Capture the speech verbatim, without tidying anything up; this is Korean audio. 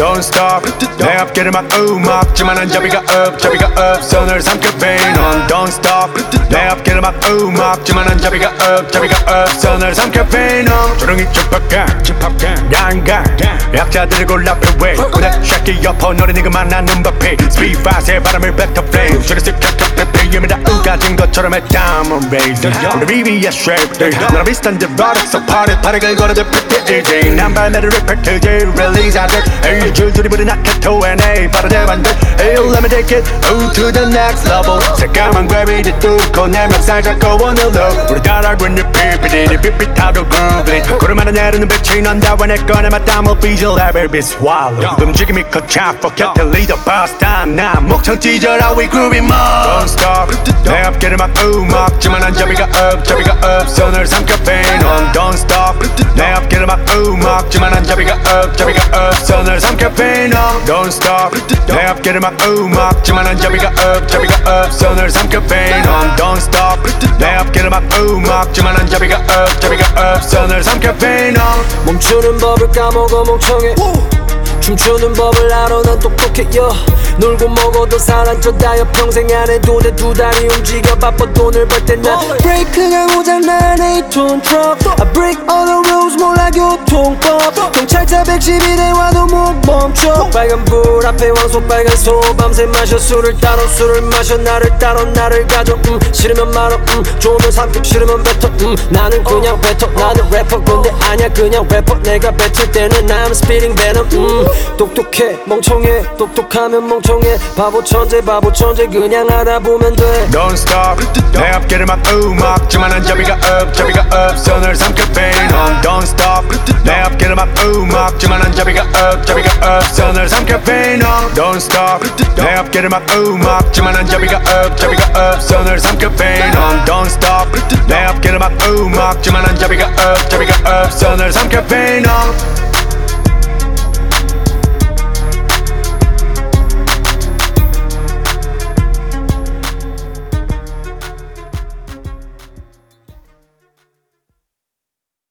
Don't stop 내 앞길을 막 음악지만은 자비가 없 자비가 없어 널 삼켜 venom Don't stop 내 앞길을 막 음악지만은 자비가 없 자비가 없어 널 삼켜 venom 조롱이 촉박한 양강 약자들을 골라 패웨이 고대 샤키 여포 노래 네가 만나는 법해 Speed fast 해 바람을 뱉어 flame 저기서 켜켜펴 피임이다 우가진 것처럼 해 diamond rays 우리 비비의 shape 너랑 비슷한 데 products so party 파리를 걸어도 피피이지 난 발매를 repeat release I did 에이 줄줄이 부른 아케토 앤 에이 빠르게 만들 에이 let me take it oh to the next level 새까만 gravity 뚫고 내 멱살 잡고 오늘로 우리 다 알고 있는 피피디 삐삐타도 groovy 구름하나 내리는 빛이 난다 왜 내 꺼내 맞담을 삐질 level be swallow 움직임이 커차 forget the leader boss time 나 목청 찢어라 we groovy more Don't stop 내 앞길을 막 음악지만은 자비가 없 자비가 없어 널 삼켜 venom Don't stop 내 앞길을 막 음악지만은 자비가 없 자비가 없어 널 삼켜 venom Don't stop 내 앞길을 막 음악지만은 자비가 없 자비가 없어 널 삼켜 venom Don't stop 내 앞길을 막 음악지만은 자비가 없 자비가 없어 널 삼켜 venom 멈추는 법을 까먹어 멍청해 춤추는 법을 알아 난 똑똑해 yeah. 놀고 먹어도 사라져다여 평생 안에 도대 두 다리 움직여 바빠 돈을 벌 때 난 브레이크가 고장난 에이톤 트럭 I break all the rules 몰라 교통법 경찰차 백십일 대 와도 못 멈춰 빨간불 앞에 왕소 빨간소 밤새 마셔 술을 따로 술을 마셔 나를 따로 나를 가져 음 싫으면 말어 음 좋으면 삼켜 싫으면 뱉어 음 나는 그냥 뱉어 나는 래퍼 근데 아냐 그냥 래퍼 내가 뱉을 때는 I'm spitting venom 음 똑똑해 멍청해 똑똑하면 멍청해 바보 천재 바보 천재 그냥 하다 보면 돼 Don't stop 내 앞길을 막 음악지만은 자비가 없 자비가 없어 널 삼켜 venom Don't stop 내 앞길을 막 음악지만은 자비가 없 자비가 없어 널 삼켜 venom Don't stop 내 앞길을 막 음악지만은 자비가 없 자비가 없어 널 삼켜 venom Don't stop 내 앞길을 막 음악지만은 자비가 없 자비가 없어 널 삼켜 venom